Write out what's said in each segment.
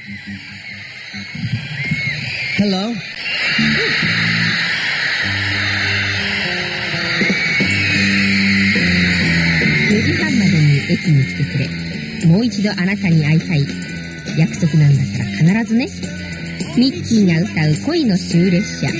Hello? 4時半までに駅に来てくれ。もう一度あなたに会いたい。約束なんだから必ずね。ミッキーが歌う恋の終列車。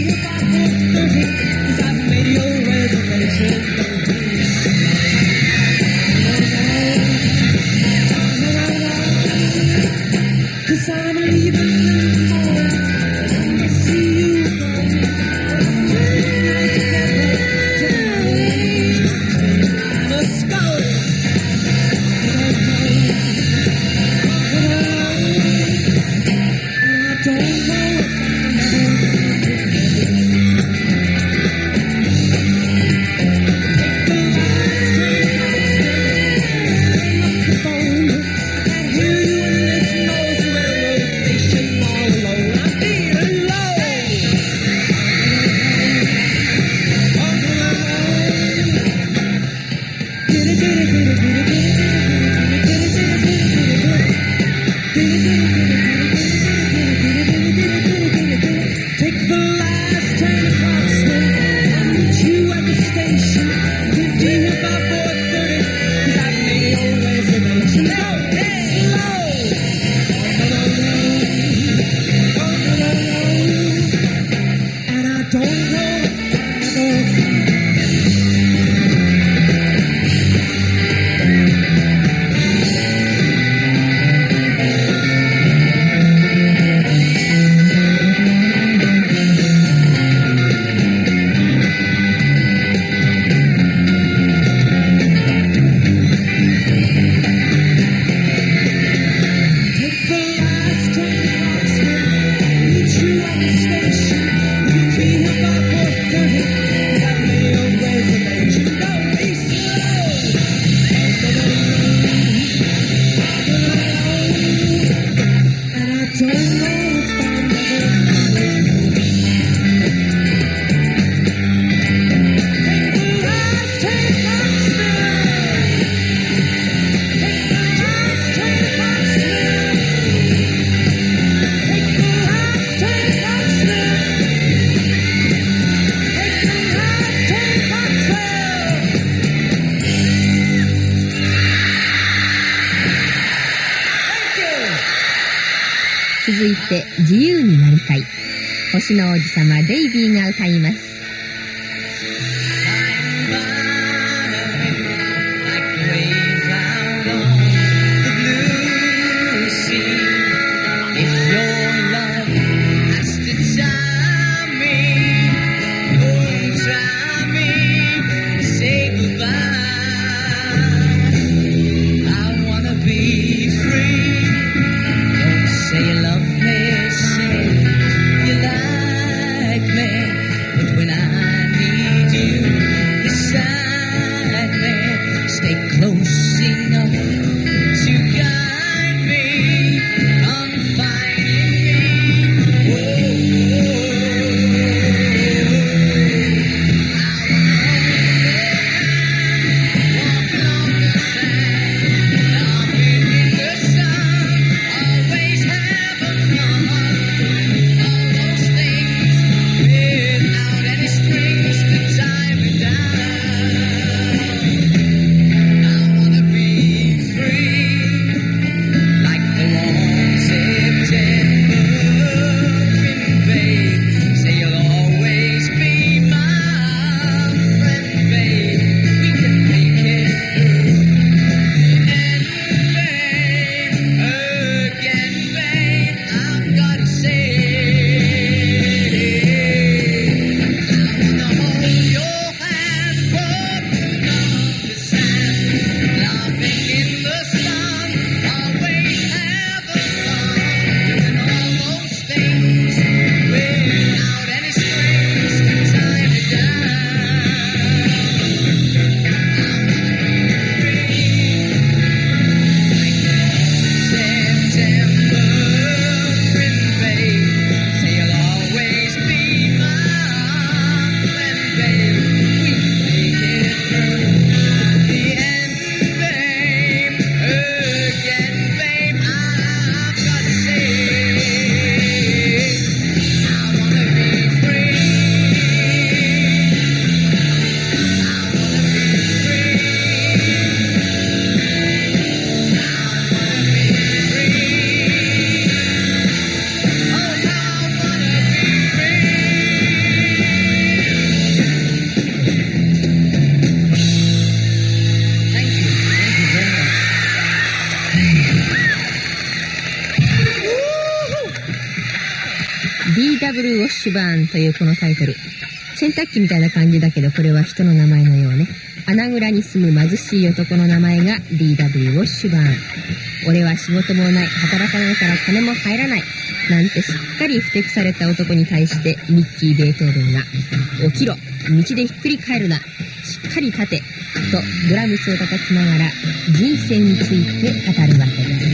続いて自由になりたい。星の王子様デイビーが歌います。 Say you love me, say you like me, but when DW ウォッシュバーンというこのタイトル。洗濯機みたいな感じだけど、これは人の名前のようね。穴蔵に住む貧しい男の名前が DW ウォッシュバーン。俺は仕事もない、働かないから金も入らない。なんてすっかりふてくされた男に対してミッキー・ベートーベンが、起きろ、道でひっくり返るな、しっかり立て、とドラムスを叩きながら人生について語るわけです。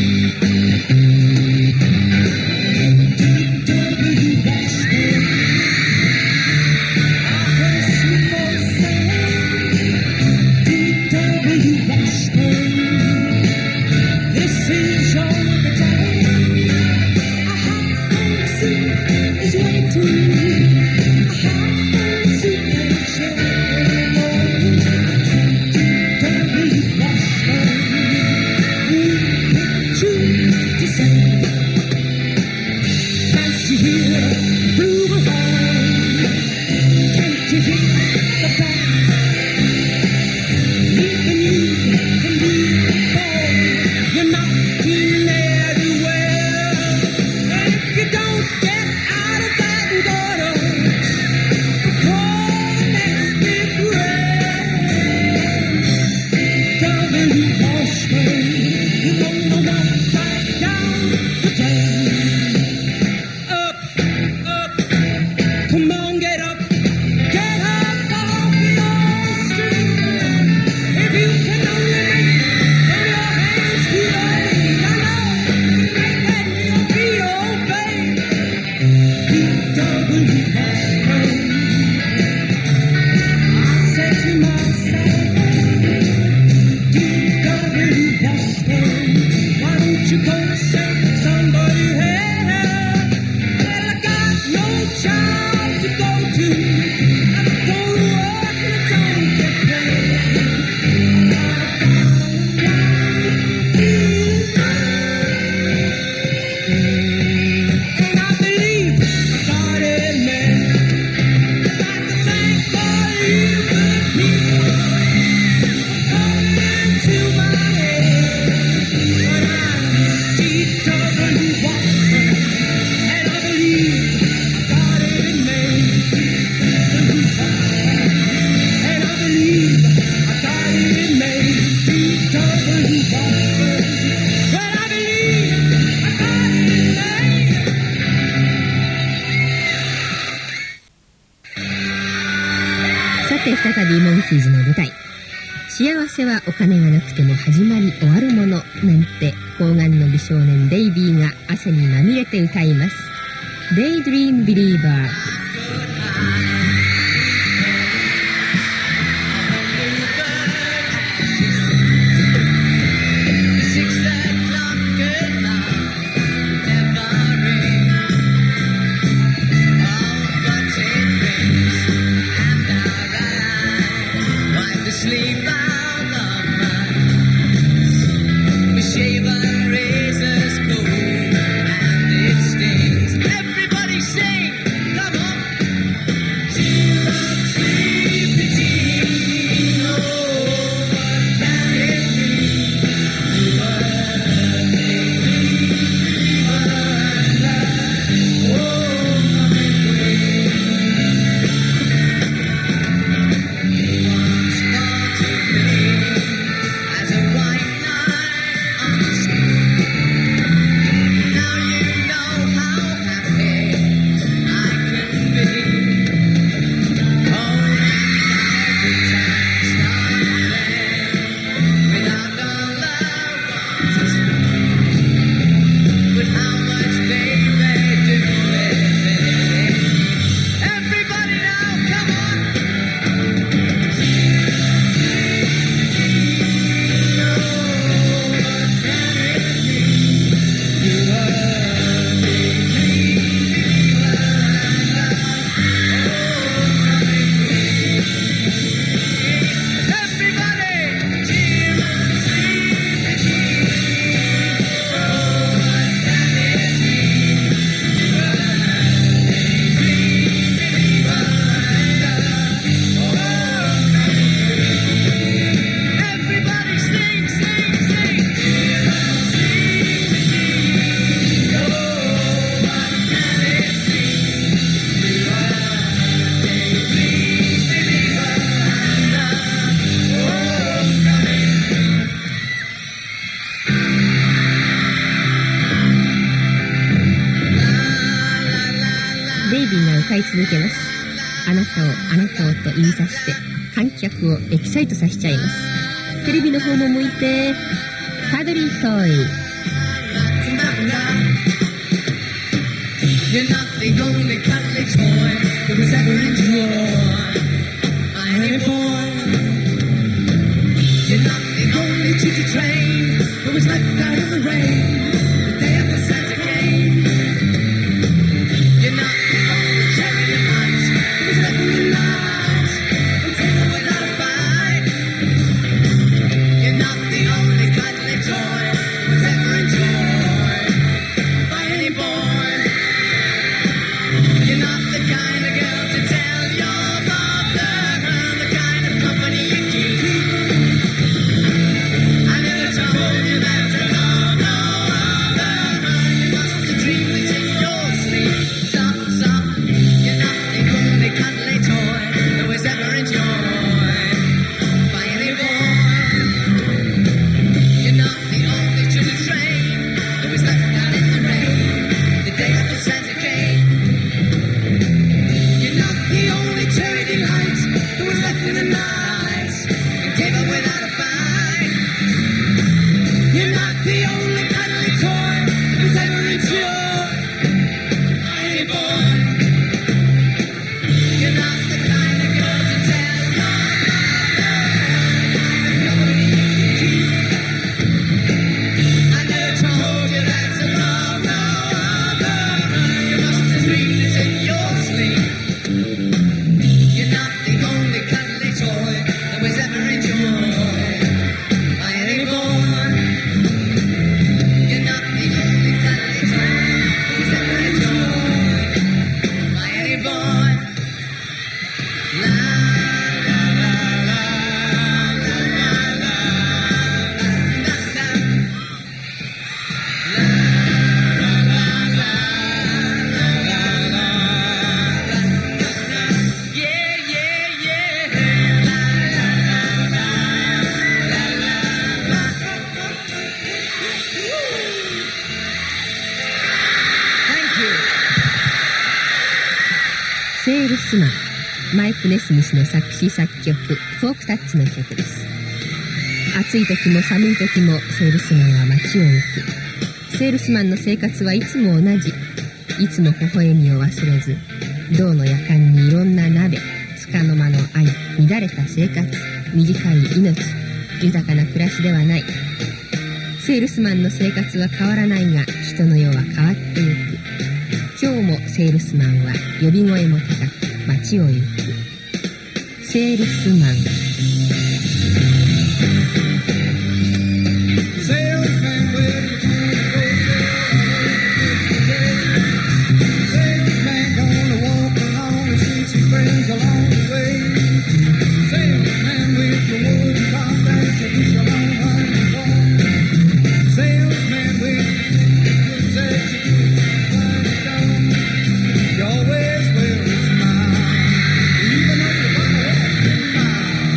再びモンキーズの舞台。幸せはお金がなくても始まり終わるものなんて高顔の美少年デイビーが汗にまみれて歌います。デイドリームビリーバー。 Everybody sing, come on. は歌い続けます。あなたをあなたをと言いさして観客をエキサイトさせちゃいます。テレビの方も向いてカドリートイ。 You're not the only cuddly toy that was ever enjoyed by any boy. You're not the only choo-choo train that was left out in the rain the day after Santa came. You're not the only cherry in light that was left in the night until without a fight. You're not the only cuddly toy that was ever enjoyed by any boy. You're not the kind of girl to tell your father the kind of company you keep. I never told you that to love no other. You must dream it in your sleep. Stop. You're not the only cuddly toy that was ever enjoyed by any boy. You're not the only choo-choo train that was left out in the rain the day after Santa came. You're not the only cherry delight that was left in the night and came up without a fight. You're not the only cuddly toy that was ever enjoyed by any boy. You're not the kind of girl to tell your father nobody you keep. I never told you that to love no other. You must have dreamed it in your sleep. You're not the only cuddly toy that was ever enjoyed by any boy. You're not the only cuddly toy that was ever enjoyed by any boy. La la la la la la la Thank you. セールスマン、マイク・ネスミスの作詞作曲、フォークタッチの曲です。暑い時も寒い時もセールスマンは街を行く。セールスマンの生活はいつも同じ。いつも微笑みを忘れず、銅の夜間にいろんな鍋、束の間の愛、乱れた生活、短い命、豊かな暮らしではない。セールスマンの生活は変わらないが、人の世は変わってゆく。今日もセールスマンは呼び声も高く街を行く。セールスマン。 Salesman, where you gonna go? Salesman gonna walk along and see some friends along the way. Salesman with the wooden compact to be along on the wall. Salesman with the goods that you find down. You always wear a smile, even though you're gonna walk in the mile.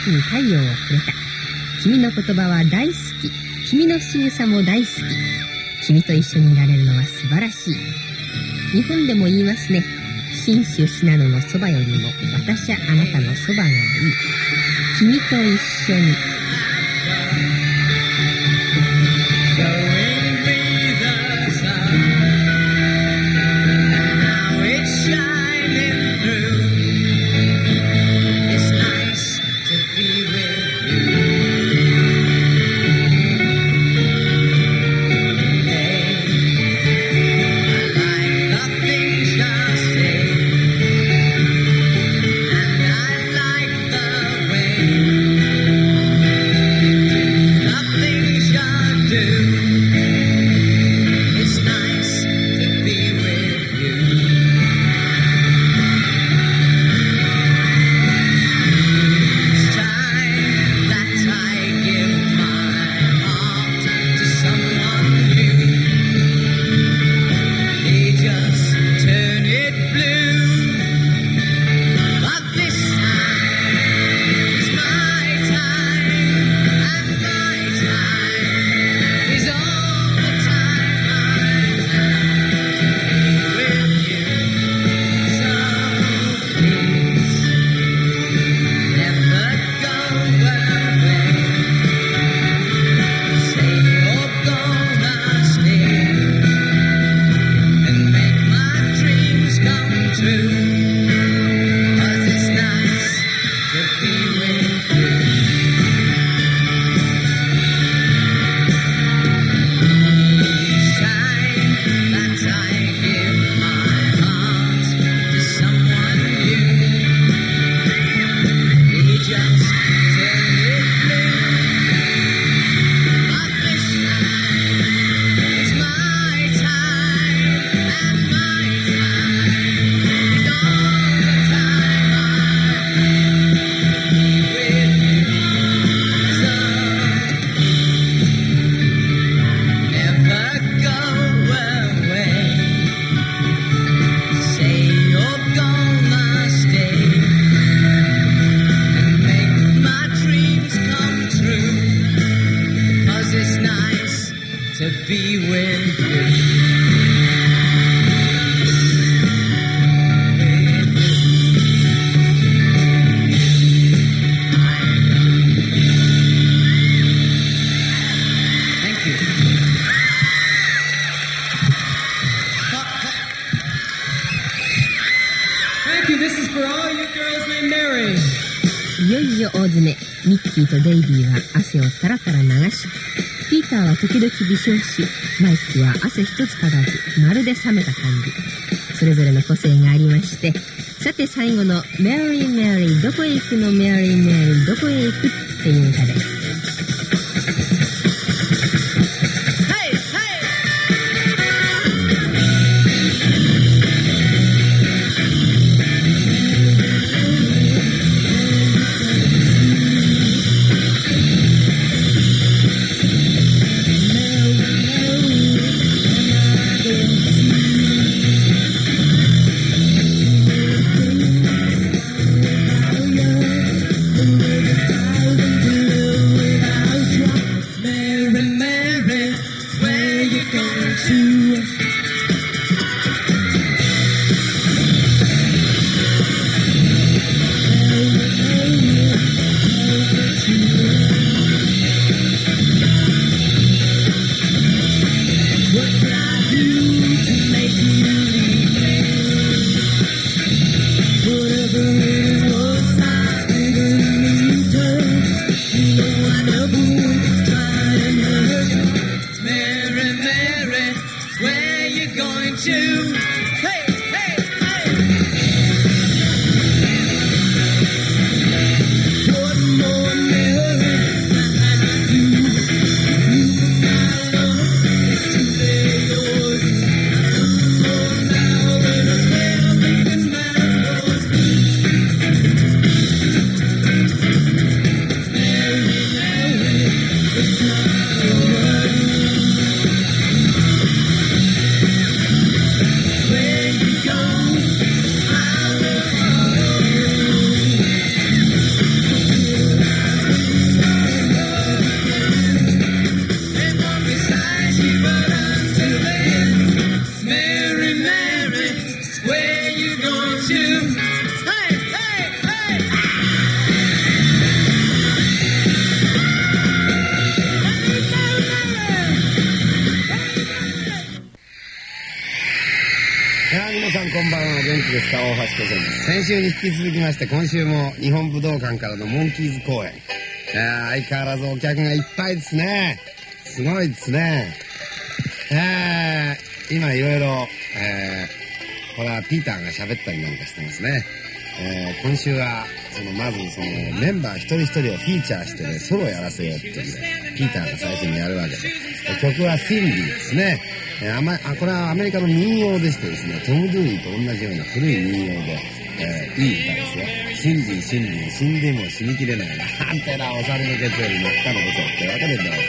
秋に太陽をくれた。君の言葉は大好き。君の仕草も大好き。君と一緒にいられるのは素晴らしい。日本でも言いますね。信州信濃のそばよりも私はあなたのそばがいい。君と一緒に。いよいよ大詰め。ミッキーとデイビーは汗をたらたら流し、ピーターは時々微笑し、マイクは汗一つかかず、まるで冷めた感じ。それぞれの個性がありまして、さて最後のメリーメリーどこへ行くのメリーメリーどこへ行くっていう歌です。 元気ですか？大橋巨泉です。先週に引き続きまして、今週も日本武道館からのモンキーズ公演。相変わらずお客がいっぱいですね。すごいですね。今いろいろ、これはピーターが喋ったりなんかしてますね。今週はまずメンバー一人一人をフィーチャーしてね、ソロやらせようっていうんで、ピーターが最初にやるわけで、曲はシンディですね。これはアメリカの民謡でしてですね、トム・ドゥーリーと同じような古い民謡で、いい歌ですよ。シンディ、シンディ、死んでも死にきれないなんてなお猿のケツより真っ赤のことってわかるんだろうか。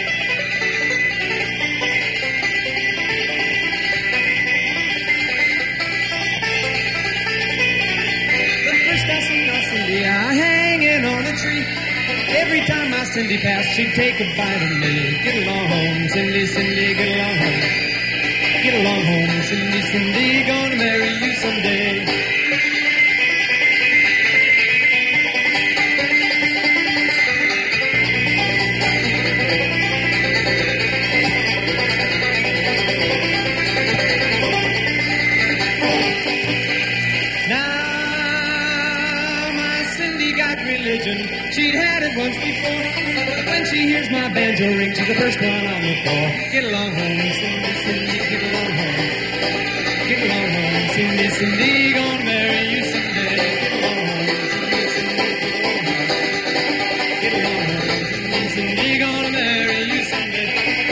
Hanging on a tree. Every time my Cindy passed, she'd take a bite of me. Get along home, Cindy, Cindy, get along home. Get along home, Cindy, Cindy, gonna marry you someday. She'd had it once before, but when she hears my banjo ring, she's the first one on the floor. Get along home, Cindy, Cindy, get along home. Get along home, Cindy, Cindy, gonna marry you someday. Get along home, Cindy, Cindy, get along home. Get along home, Cindy, Cindy, gonna marry you someday.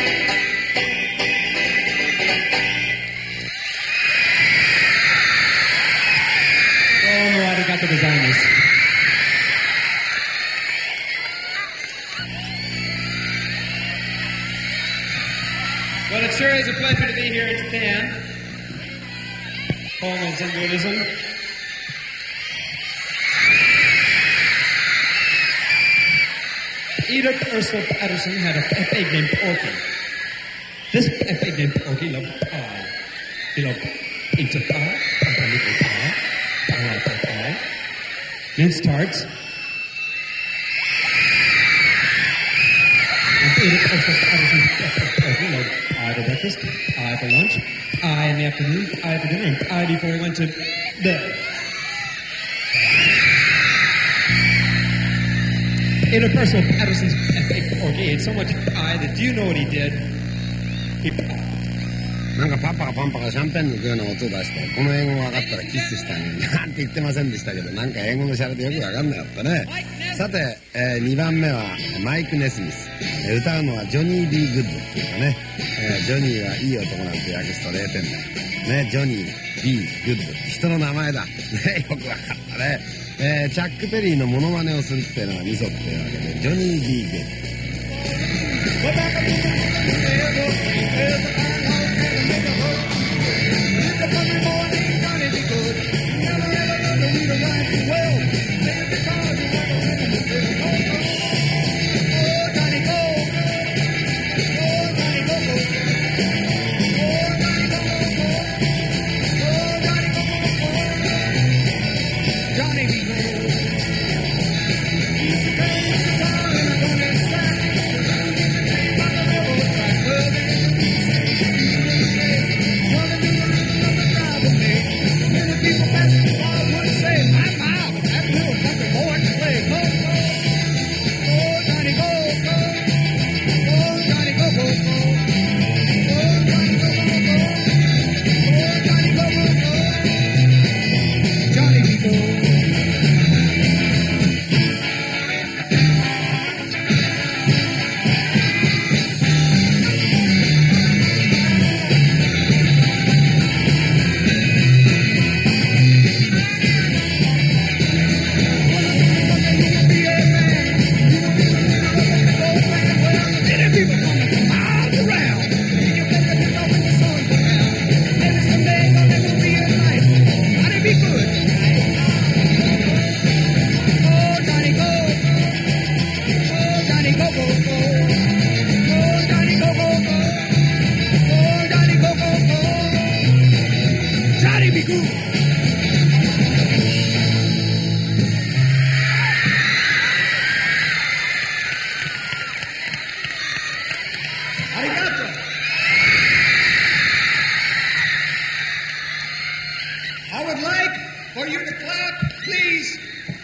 Oh, no, I got the designers. Well, it sure is a pleasure to be here in Japan. Home of Zen Buddhism. Edith Ursula Patterson had a pig named Porky. This pig named Porky loved pie. He loved pizza pie, pumpernickel pie, pineapple pie, minced tarts. And Edith Ursula Patterson Porky loved pie for breakfast, pie for lunch, pie in the afternoon, pie for dinner, and pie before we went to bed. Interpersonal Patterson's big Porky ate so much pie that do you know what he did? He popped. なんかパッパがパンパがシャンペンのような音を出して、この英語が分かったらキスしたのになんて言ってませんでしたけど、なんか英語のシャレでよく分かんなかったね。さて、2番目はマイク・ネスミス。歌うのはジョニー・ビー・グッドっていうかね、ジョニーはいい男なんて訳すと0点だ。ね、ジョニー・ビー・グッド。人の名前だ。ね、よく分かったね。チャック・ペリーのモノマネをするっていうのがミソっていうわけで、ジョニー・ビー・グッド。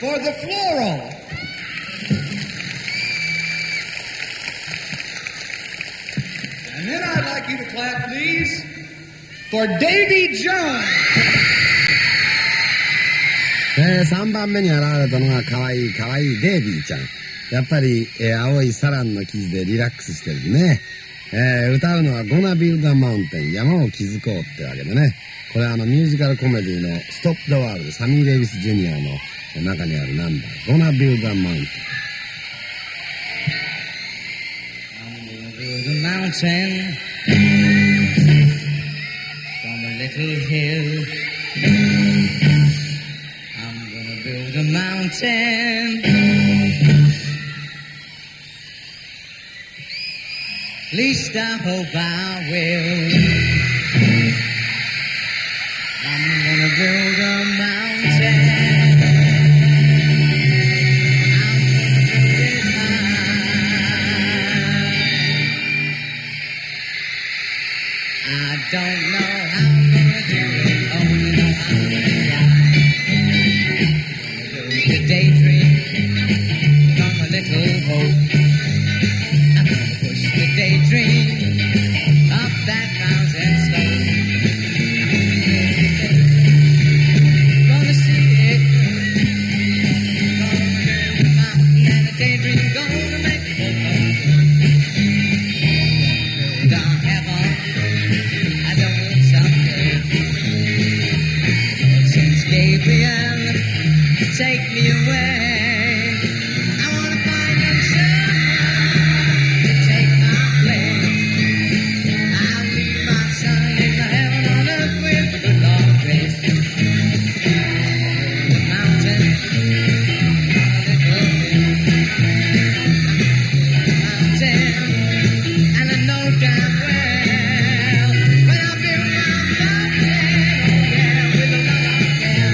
for the floral. And then I'd like you to clap, please, for Davy Jones. 3番目に現れたのが可愛いデイビーちゃん。やっぱり、青いサランの生地でリラックスしてるね。歌うのはゴナビルダマウンテン、山を築こうってわけでね。これはミュージカルコメディのストップ・ザ・ワールド、サミー・デイビス・ジュニアの中にあるナンバー、ゴナビルダマウンテン。 The mountain from a little hill. I'm gonna build a mountain. Least I hope I will. I'm gonna build a mountain. I don't know how I'm gonna do it. Oh, you know I'm gonna try. I'm gonna build a daydream from a little hope. I'm gonna push the daydream up that mountain slope. Gonna see it through. Gonna build a mountain and a daydream. Gonna make it come true. Build a heaven. Gabriel, take me away. I wanna find a someone to take my place. I'll leave my son in the heaven on earth with the good Lord grace. The mountain, a little mountain, and I know damn well when I build my mountain, oh yeah, with a lot of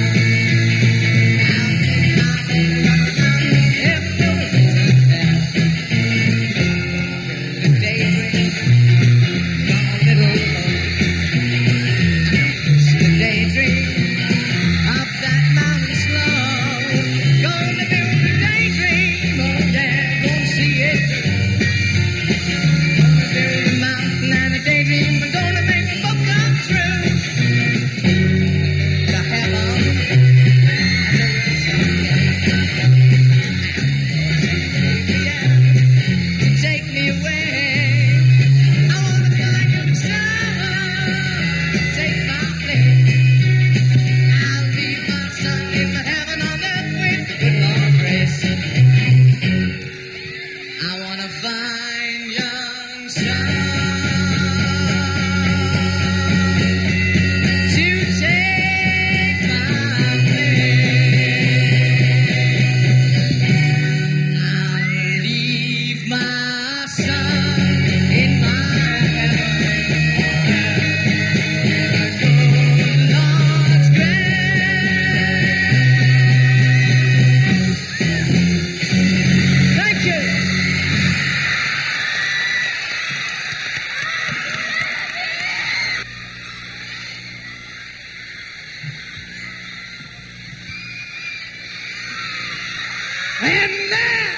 And now,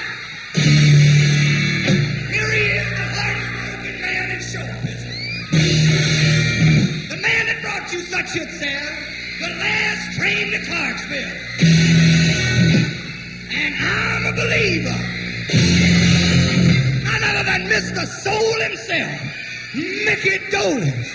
here he is, the hardest-working man in show business. The man that brought you such hits there, the last train to Clarksville. And I'm a believer. None other than Mr. Soul himself, Mickey Dolenz.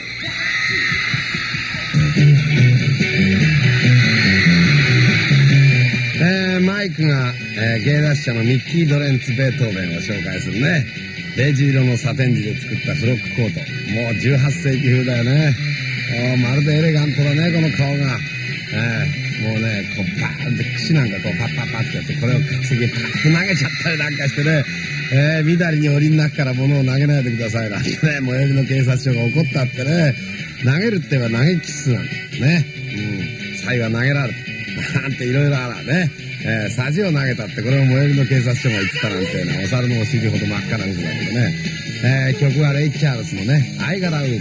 マイクが、芸達者のミッキー・ドレンツ・ベートーベンを紹介するね。ベージュ色のサテン地で作ったフロックコート。もう18世紀風だよね。まるでエレガントだね、この顔が。もうね、こうバーンって串なんかこうパッパッパッってやって、これを次パッと投げちゃったりなんかしてね、みだりに檻の中から物を投げないでくださいなんてね、最寄りの警察署が怒ったってね、投げるって言えば投げキッスなんだね。サイは投げられる。なんていろいろあらね。サジを投げたってこれを最寄りの警察署が言ってたなんていうのはお猿のお尻ほど真っ赤な嘘だけどね。曲はレイ・チャールズのね、I Got a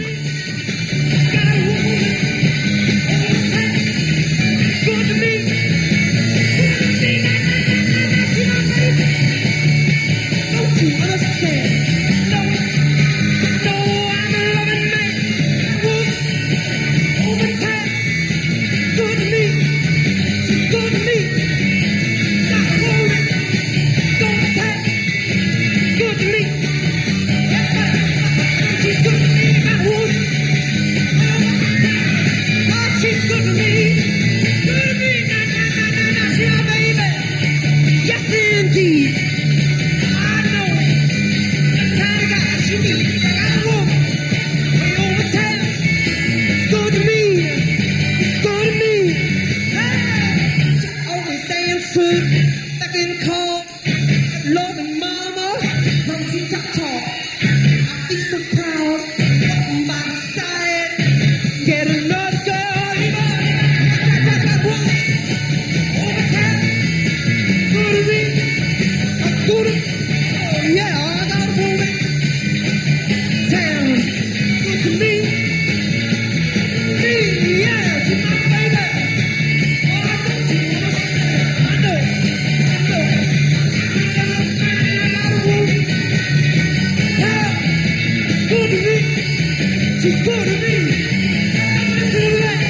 Woman。Good to me. good to me. She's good to me. Listen to that.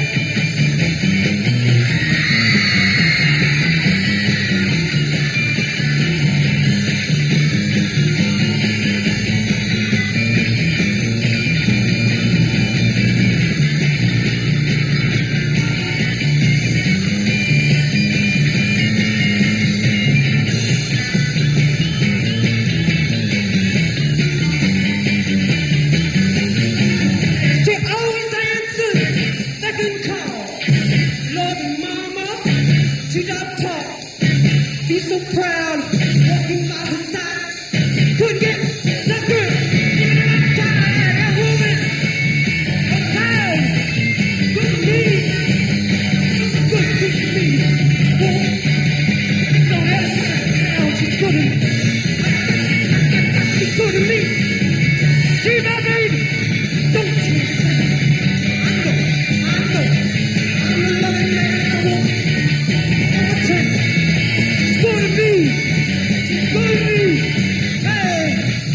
She always answers that can call. Loving mama, she don't talk. She's so proud, walking by her side. Couldn't get no girl. Tired, that woman. I'm tired. Good to me. Good to me. So that's how she's good to me. She's good to me. She's my baby. Don't you say. I know. I'm the loving man I want. All the time. She's good to me. She's good to me. Hey.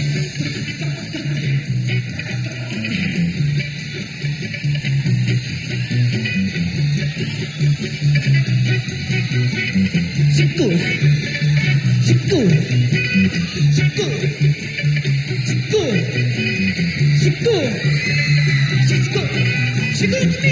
She's good. She's good. She's good. She's good. She's good. She's good. She's good to me.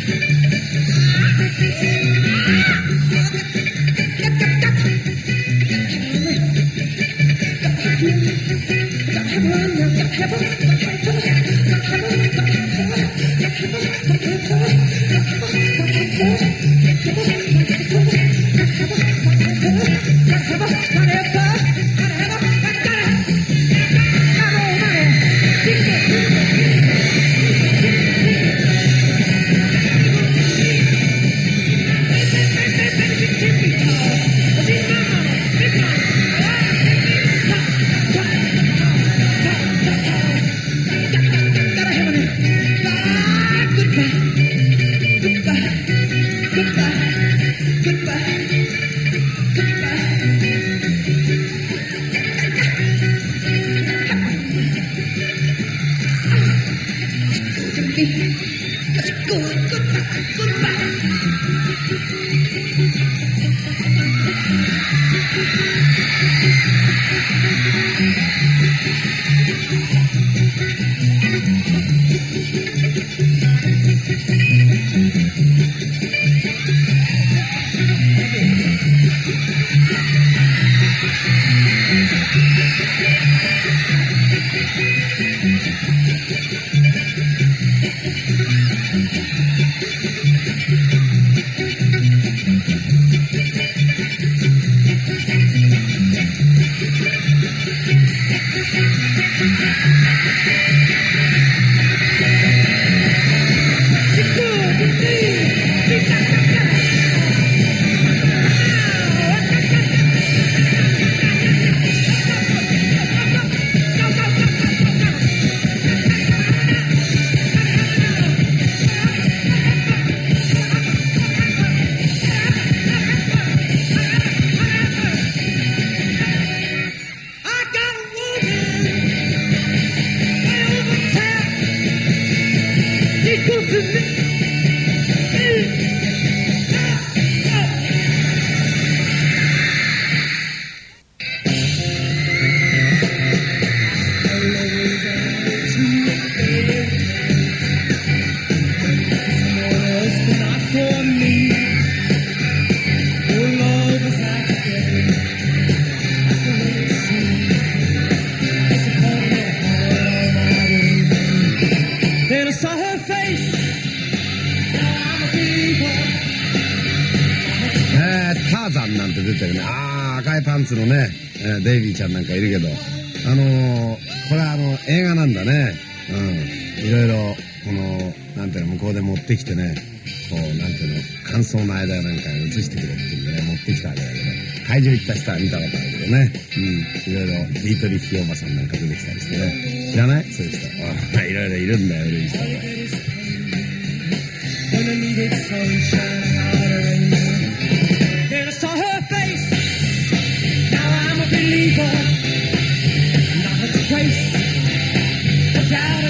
ターザンなんて出てるね。赤いパンツのね、デイビーちゃんなんかいるけど、これは映画なんだね。いろいろ、なんていうの、向こうで持ってきてね、なんていうの、乾燥の間なんかに映してくれっていうんでね、持ってきたわけだけど、会場行った人は見たことあるけどね、いろいろ、ディートリッヒおばさんなんか出てきたりしてね、知らないそういう人。いろいろいるんだよ、いる人が。 Then I saw her face. Now I'm a believer. Not a trace of doubt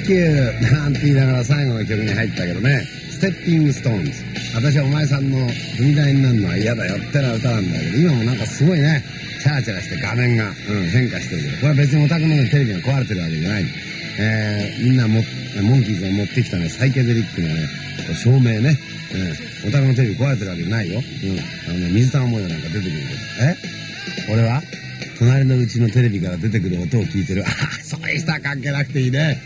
Thank you なんて言いながら最後の曲に入ったけどね、ステッピングストーンズ。私はお前さんの踏み台になるのは嫌だよってな歌なんだけど、今もなんかすごいね、チャラチャラして画面が、変化してるけど、これは別にオタクのテレビが壊れてるわけじゃない。みんなモンキーズが持ってきたね、サイケデリックなね、照明ね、オタクのテレビ壊れてるわけじゃないよ。水玉模様なんか出てくるけど。俺は隣のうちのテレビから出てくる音を聞いてる。そういう人は関係なくていいね。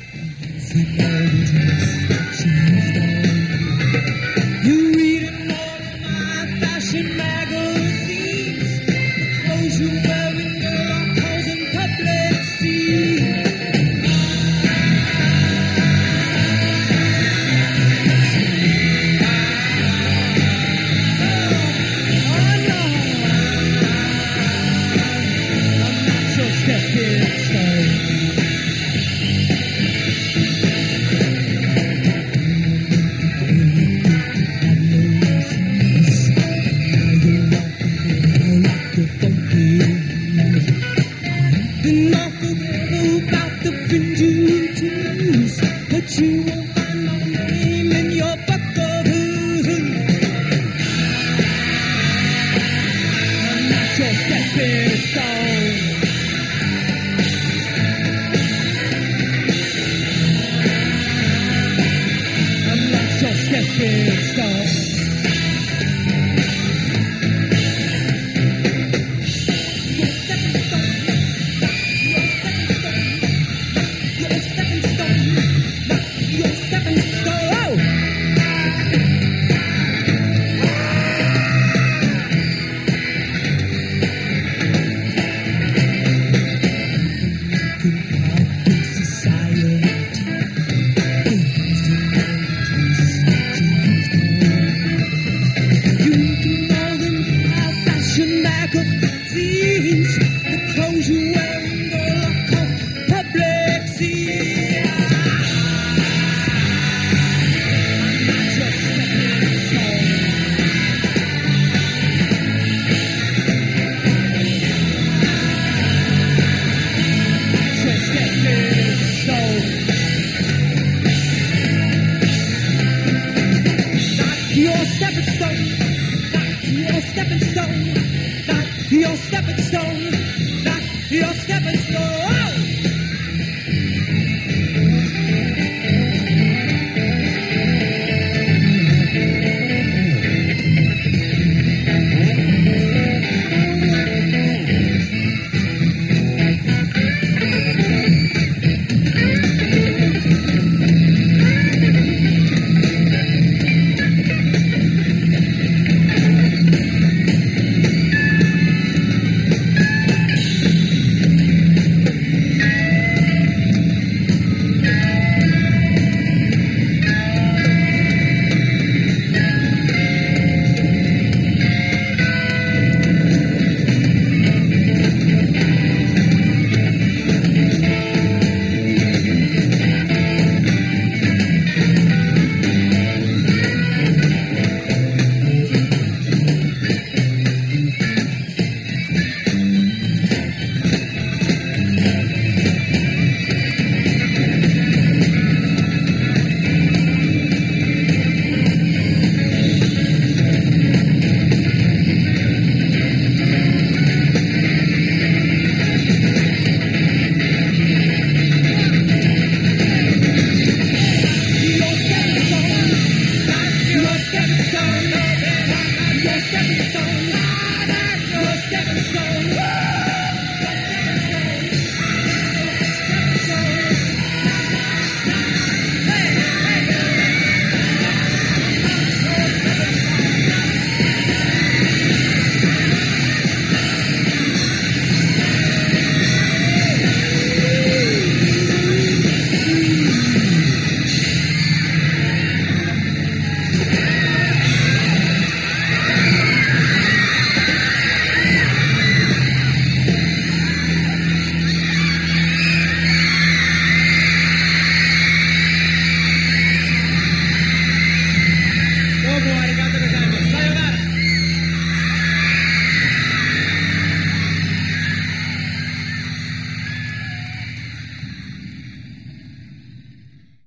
Your stepping stone, your stepping stone.